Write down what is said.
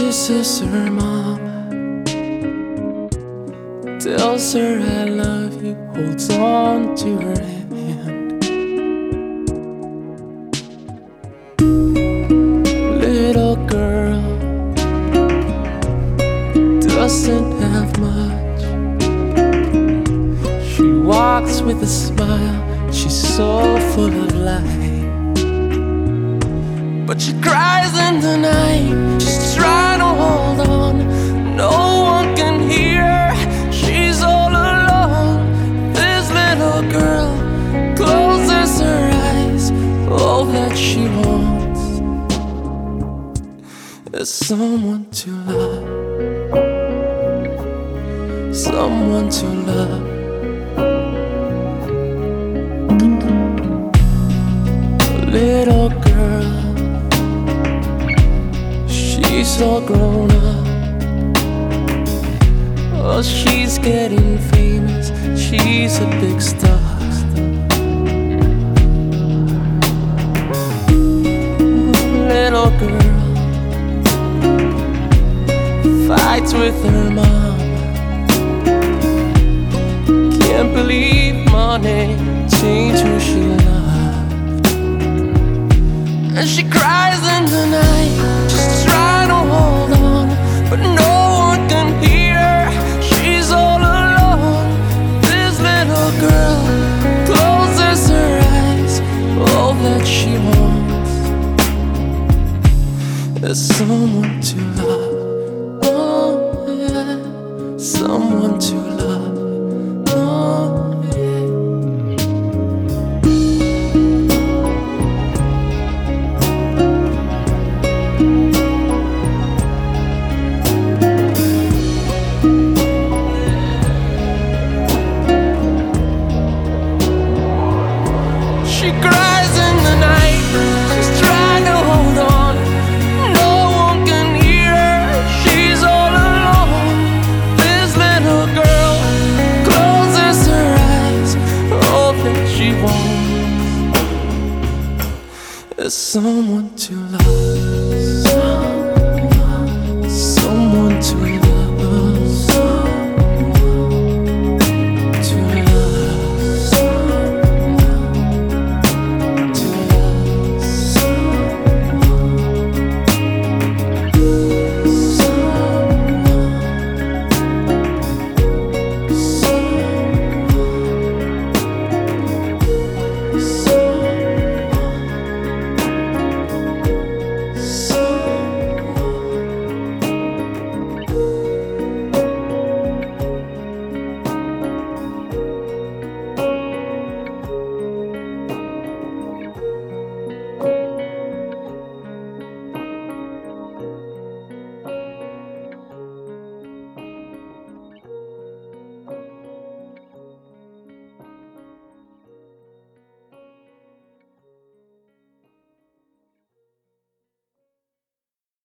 kisses her mom, tells her I love you, holds on to her hand. Little girl doesn't have much. She walks with a smile, she's so full of life. But she cries in the night, she's trying to hold on. No one can hear her, she's all alone. This little girl closes her eyes. All that she wants is someone to love, someone to love. Little girl, she's all grown up. Oh, she's getting famous, she's a big star. Little girl fights with her mom. Can't believe money changed who she loved. And she cries in the night, she's trying to hold on, but no one can hear her, she's all alone. This little girl closes her eyes. All that she wants is someone to love,